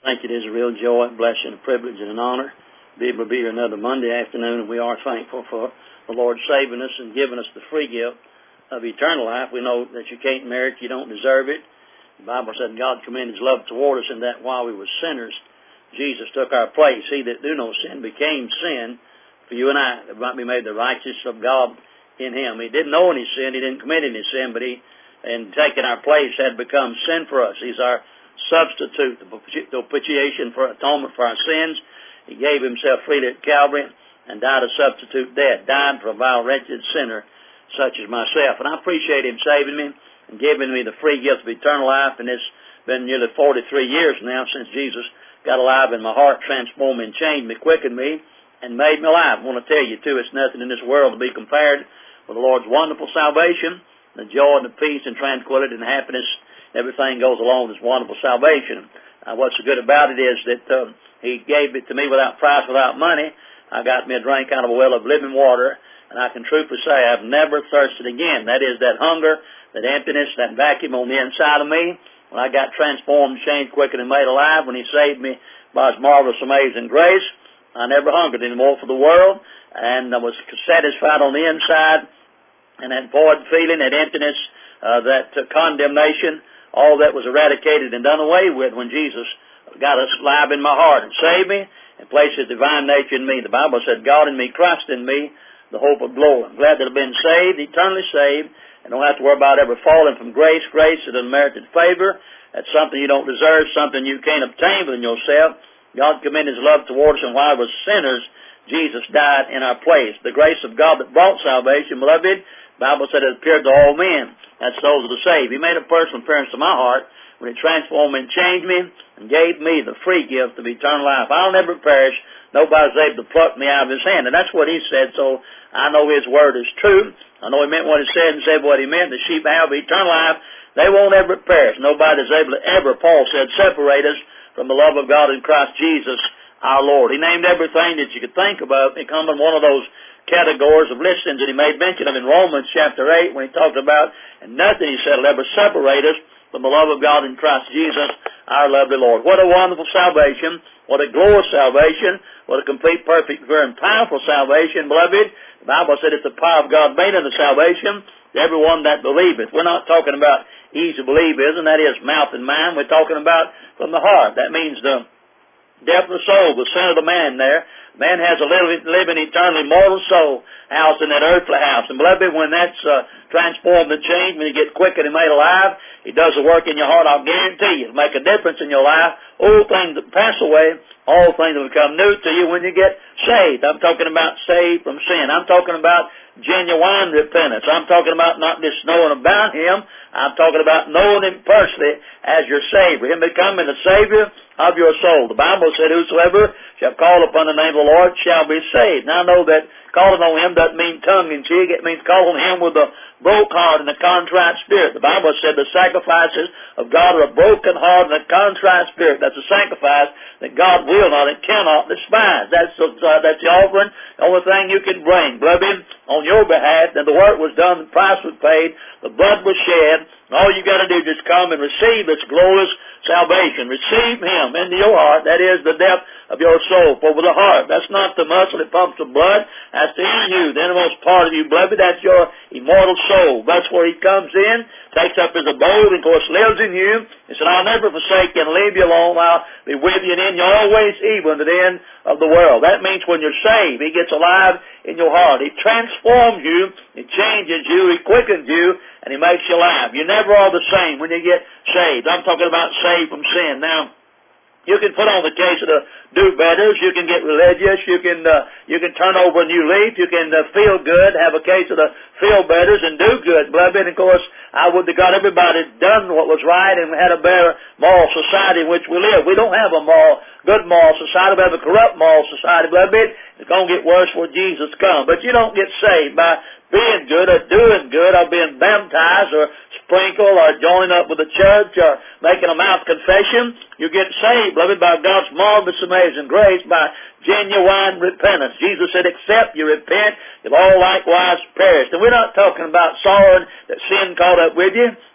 Thank you. It is a real joy, blessing, a privilege, and an honor to be able to be here another Monday afternoon, and we are thankful for the Lord saving us and giving us the free gift of eternal life. We know that you can't merit it, you don't deserve it. The Bible said God commended His love toward us in that while we were sinners, Jesus took our place. He that do no sin became sin for you and I, that might be made the righteousness of God in Him. He didn't know any sin, He didn't commit any sin, but He, in taking our place, had become sin for us. He's our substitute, the propitiation for atonement for our sins. He gave Himself freely at Calvary and died a substitute death, died for a vile, wretched sinner such as myself. And I appreciate Him saving me and giving me the free gift of eternal life. And it's been nearly 43 years now since Jesus got alive in my heart, transformed me and changed me, quickened me, and made me alive. I want to tell you, too, it's nothing in this world to be compared with the Lord's wonderful salvation, the joy and the peace and tranquility and happiness. Everything goes along with this wonderful salvation. What's so good about it is that He gave it to me without price, without money. I got me a drink out of a well of living water, and I can truthfully say I've never thirsted again. That is that hunger, that emptiness, that vacuum on the inside of me. When I got transformed, changed, quickened, and made alive, when He saved me by His marvelous, amazing grace, I never hungered anymore for the world, and I was satisfied on the inside, and that void feeling, that emptiness, that condemnation, all that was eradicated and done away with when Jesus got us alive in my heart and saved me and placed His divine nature in me. The Bible said, God in me, Christ in me, the hope of glory. I'm glad that I've been saved, eternally saved, and don't have to worry about ever falling from grace. Grace is an unmerited favor. That's something you don't deserve, something you can't obtain within yourself. God commended His love toward us, and while we were sinners, Jesus died in our place. The grace of God that brought salvation, beloved, the Bible said it appeared to all men. That's those that are saved. He made a personal appearance to my heart when He transformed me and changed me and gave me the free gift of eternal life. I'll never perish. Nobody's able to pluck me out of His hand. And that's what He said, so I know His word is true. I know He meant what He said and said what He meant. The sheep have eternal life. They won't ever perish. Nobody's able to ever, Paul said, separate us from the love of God in Christ Jesus our Lord. He named everything that you could think about. It comes in one of those categories of listings that He made mention of in Romans chapter 8 when He talked about, and nothing, He said, will ever separate us from the love of God in Christ Jesus, our lovely Lord. What a wonderful salvation. What a glorious salvation. What a complete, perfect, very powerful salvation, beloved. The Bible said it's the power of God made unto salvation to everyone that believeth. We're not talking about easy believism, that is mouth and mind. We're talking about from the heart. That means the depth of the soul, the sin of the man there. Man has a living, eternal, immortal soul housed in that earthly house. And beloved, when that's transformed and changed, when you get quickened and made alive, He does the work in your heart, I'll guarantee you. It'll make a difference in your life. Old things that pass away, all things will become new to you when you get saved. I'm talking about saved from sin. I'm talking about genuine repentance. I'm talking about not just knowing about Him. I'm talking about knowing Him personally as your Savior. Him becoming the Savior of your soul. The Bible said, whosoever shall call upon the name of the Lord shall be saved. Now I know that calling on Him doesn't mean tongue-in-cheek. It means calling Him with a broke heart and a contrite spirit. The Bible said the sacrifices of God are a broken heart and a contrite spirit. That's a sacrifice that God will not and cannot despise. That's the offering, the only thing you can bring. Beloved, on your behalf, and the work was done, the price was paid, the blood was shed, and all you got to do is just come and receive this glorious salvation. Receive Him into your heart. That is the depth of your soul. For with the heart, that's not the muscle that pumps the blood. That's the in you, the innermost part of you, beloved. That's your immortal soul. That's where He comes in, takes up His abode, and of course lives in you. He said, I'll never forsake you and leave you alone. I'll be with you and in you always, even to the end of the world. That means when you're saved, He gets alive in your heart. He transforms you, He changes you, He quickens you, and He makes you alive. You never are the same when you get saved. I'm talking about saved from sin. Now, you can put on the case of the do-betters. You can get religious. You can turn over a new leaf. You can feel good, have a case of the feel-betters and do good, beloved. And of course, I would to God everybody done what was right and had a better moral society in which we live. We don't have a good moral society. We have a corrupt moral society, beloved. It's going to get worse when Jesus comes. But you don't get saved by being good or doing good or being baptized or sprinkle or joining up with the church or making a mouth confession. You get saved, beloved, by God's marvelous, amazing grace, by genuine repentance. Jesus said, except you repent, you'll all likewise perish. And we're not talking about sorrowing that sin caught up with you.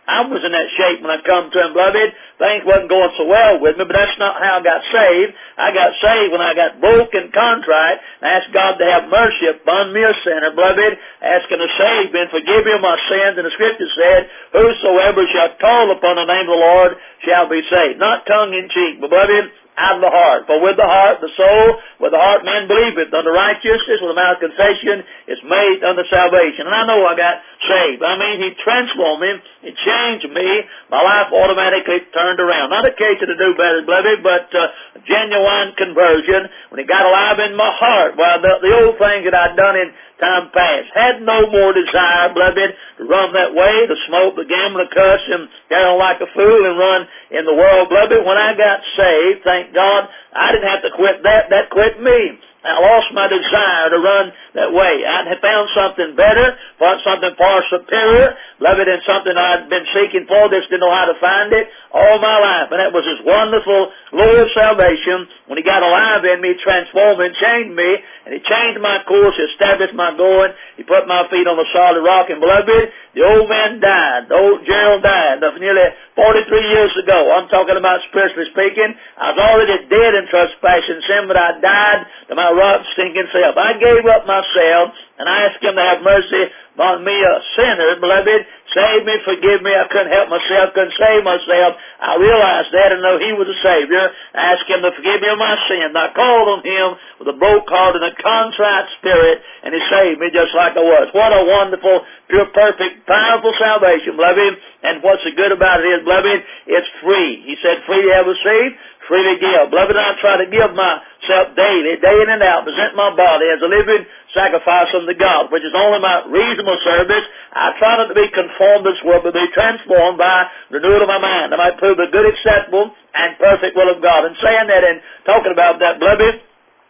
I was in that shape when I come to Him, beloved. Things wasn't going so well with me, but that's not how I got saved. I got saved when I got broke and contrite and asked God to have mercy upon me, a sinner, beloved, asking to save me and forgive me of my sins. And the Scripture said, whosoever shall call upon the name of the Lord shall be saved. Not tongue in cheek, but beloved, out of the heart. For with the heart, the soul, with the heart man believeth unto righteousness, with the mouth confession is made unto salvation. And I know I got saved. I mean, He transformed me. He changed me. My life automatically turned around. Not a case to do better, beloved, but genuine conversion. When it got alive in my heart, well, the old things that I'd done in time past, had no more desire, beloved, to run that way, to smoke, to gamble, to cuss, and carry on like a fool and run in the world, beloved. When I got saved, thank God, I didn't have to quit that. That quit me. I lost my desire to run that way. I had found something better, found something far superior, beloved, and something I'd been seeking for, just didn't know how to find it all my life. And that was His wonderful glory of salvation. When He got alive in me, transformed and changed me, and He changed my course, established my going. He put my feet on the solid rock. And beloved, the old man died. The old Gerald died nearly 43 years ago. I'm talking about spiritually speaking. I was already dead in trespass and sin, but I died to my rotten, stinking self. I gave up myself, and I asked Him to have mercy on me, a sinner, beloved. Save me, forgive me. I couldn't help myself, couldn't save myself. I realized that and know He was a Savior. I asked Him to forgive me of my sin. I called on Him with a broke heart and a contrite spirit, and He saved me just like I was. What a wonderful, pure, perfect, powerful salvation, beloved. And what's so good about it is, beloved, it's free. He said, free you have received, freely give. Beloved, I try to give myself daily, day in and out, present my body as a living sacrifice unto God, which is only my reasonable service. I try not to be conformed to this world, but be transformed by renewal of my mind. I might prove the good, acceptable, and perfect will of God. And saying that and talking about that, beloved,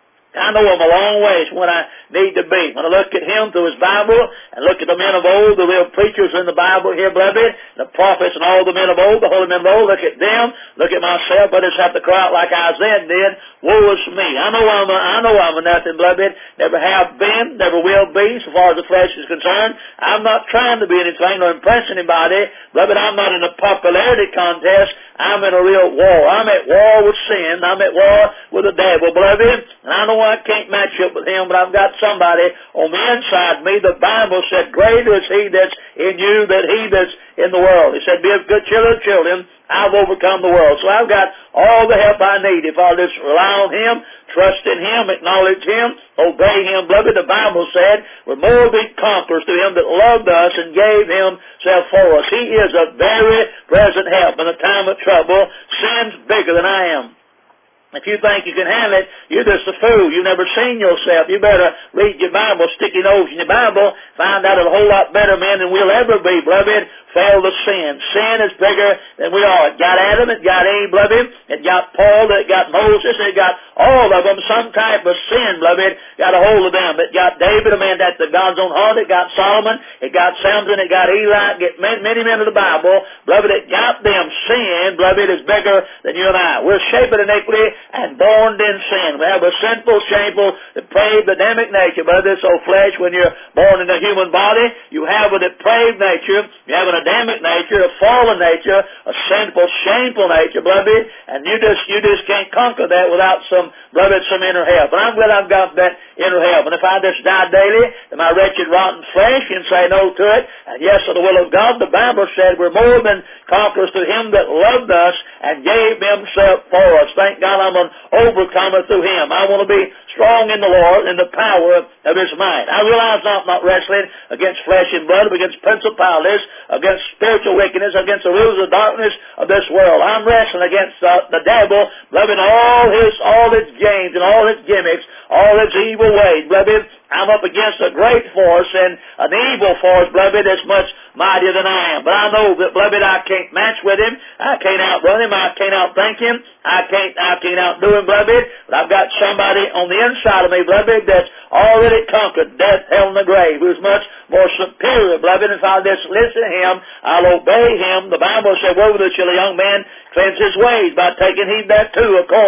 I know I'm a long ways from what I need to be. When I look at Him through His Bible and look at the men of old, the real preachers in the Bible here, beloved, the prophets and all the men of old, the holy men of old, look at them, look at myself. I just have to cry out like Isaiah did, woe is me. I know I'm a nothing, beloved. Never have been, never will be, so far as the flesh is concerned. I'm not trying to be anything or impress anybody. Beloved, I'm not in a popularity contest. I'm in a real war. I'm at war with sin. I'm at war with the devil, beloved. And I know I can't match up with him, but I've got somebody on the inside of me. The Bible said, greater is He that's in you than he that's in the world. He said, be of good children, I've overcome the world. So I've got all the help I need if I'll just rely on Him, trust in Him, acknowledge Him, obey Him. Beloved, the Bible said, we're more than conquerors through Him that loved us and gave Himself for us. He is a very present help in a time of trouble. Sin's bigger than I am. If you think you can handle it, you're just a fool. You've never seen yourself. You better read your Bible, stick your nose in your Bible, find out a whole lot better men than we'll ever be, beloved. Fail to sin. Sin is bigger than we are. It got Adam, it got Eve, beloved. It got Paul, it got Moses, it got all of them. Some type of sin, beloved, got a hold of them. It got David, a man after God's own heart. It got Solomon, it got Samson, it got Eli, it got many men of the Bible. Beloved, it got them. Sin, beloved, is bigger than you and I. We're shaped in iniquity and born in sin. We have a sinful, shameful, depraved, Adamic nature. Beloved, this old flesh, when you're born in a human body, you have a depraved nature. You have an Adamic nature, a fallen nature, a sinful, shameful nature, beloved, and you just can't conquer that without some inner help. And I'm glad I've got that inner help. And if I just die daily to my wretched, rotten flesh and say no to it, and yes to the will of God, the Bible said we're more than conquerors through Him that loved us and gave Himself for us. Thank God I'm an overcomer through Him. I want to be strong in the Lord and the power of His might. I realize I'm not wrestling against flesh and blood, but against principalities, against spiritual wickedness, against the rulers of darkness of this world. I'm wrestling against the devil, loving all his games and all his gimmicks, all his evil ways, beloved. I'm up against a great force and an evil force, beloved, that's much mightier than I am. But I know that, beloved, I can't match with him. I can't outrun him. I can't outthink him. I can't outdo him, beloved. But I've got somebody on the inside of me, beloved, that's already conquered death, hell, and the grave, who's much more superior, beloved. If I'll just listen to him, I'll obey him. The Bible said, woe to the young man cleanse his ways by taking heed thereto according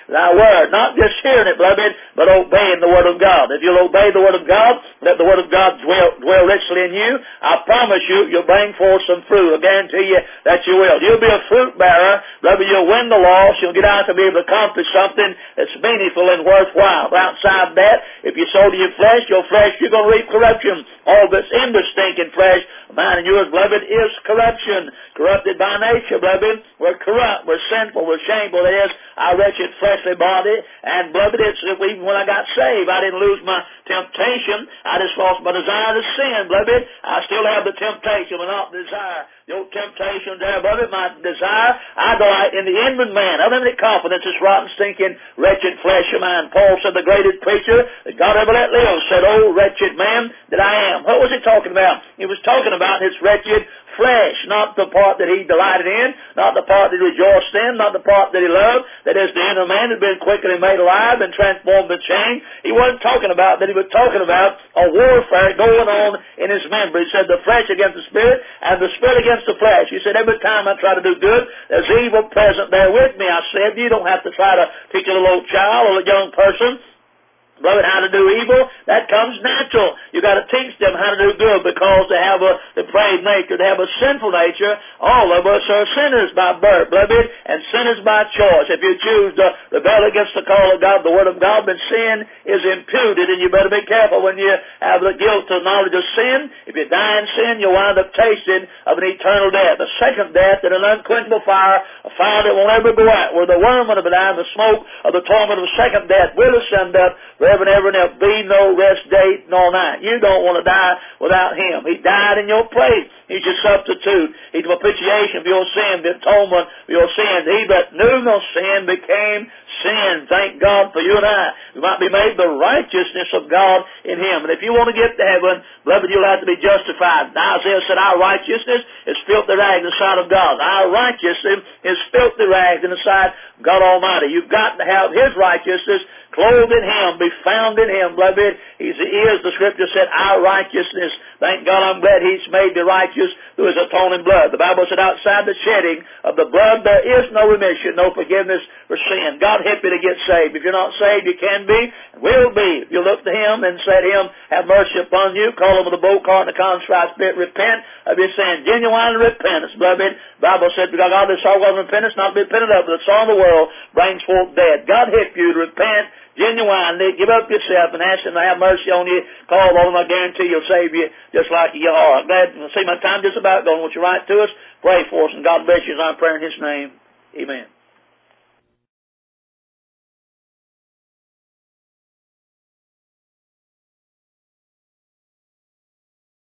thy word. Not just hearing it, beloved, but obeying the word of God. If you'll obey the word of God, let the word of God dwell richly in you, I promise you, you'll bring forth some fruit. I guarantee you that you will. You'll be a fruit bearer. Beloved, you'll win the lost. You'll get out to be able to accomplish something that's meaningful and worthwhile. But outside that, if you sow to your flesh, you're going to reap corruption. All that's in the stinking flesh, mine and yours, beloved, is corruption. Corrupted by nature, beloved. We're corrupt. We're sinful. We're shameful. That is our wretched fleshly body. And, beloved, even when I got saved, I didn't lose my temptation. I just lost my desire to sin, beloved. I still have the temptation, but not the desire. The old temptation there, beloved, my desire, I delight in the inward man. Unlimited confidence, this rotten, stinking, wretched flesh of mine. Paul said, the greatest preacher that God ever let live, said, oh, wretched man that I am. What was he talking about? He was talking about his wretched flesh, not the part that he delighted in, not the part that he rejoiced in, not the part that he loved, that is the inner man had been quickened and made alive and transformed and changed. He wasn't talking about that. He was talking about a warfare going on in his member. He said the flesh against the spirit and the spirit against the flesh. He said every time I try to do good, there's evil present there with me. I said you don't have to try to teach a little old child or a young person, beloved, how to do evil. That comes natural. You got to teach them how to do good because they have a depraved nature. They have a sinful nature. All of us are sinners by birth, beloved, and sinners by choice. If you choose to rebel against the call of God, the word of God, then sin is imputed, and you better be careful when you have the guilt of knowledge of sin. If you die in sin, you'll wind up tasting of an eternal death, a second death in an unquenchable fire, a fire that won't ever go out, where the worm will die and the smoke of the torment of a second death will ascend up forever and ever, and there'll be no rest day nor night. You don't want to die without Him. He died in your place. He's your substitute. He's the propitiation for your sin, the atonement for your sins. He that knew no sin became sin. Thank God for you and I. We might be made the righteousness of God in Him. And if you want to get to heaven, beloved, you'll have to be justified. Isaiah said, our righteousness is filthy rags in the sight of God. Our righteousness is filthy rags in the sight of God Almighty. You've got to have His righteousness, clothed in Him, be found in Him, beloved. He is, the Scripture said, our righteousness. Thank God, I'm glad He's made me righteous through His atoning blood. The Bible said, outside the shedding of the blood, there is no remission, no forgiveness for sin. God help you to get saved. If you're not saved, you can be, and will be. If you look to Him and let Him have mercy upon you, call Him with a bold heart and a contrite spirit, repent of your sin. Genuine repentance, beloved. The Bible said, because God is sorrow of repentance, not to be repented of, but the sorrow of the world brings forth death. God help you to repent genuinely, give up yourself and ask Him to have mercy on you. Call on Him, I guarantee He'll save you just like you are. I'm glad to see my time just about gone. Won't you write to us? Pray for us, and God bless you as I pray in His name. Amen.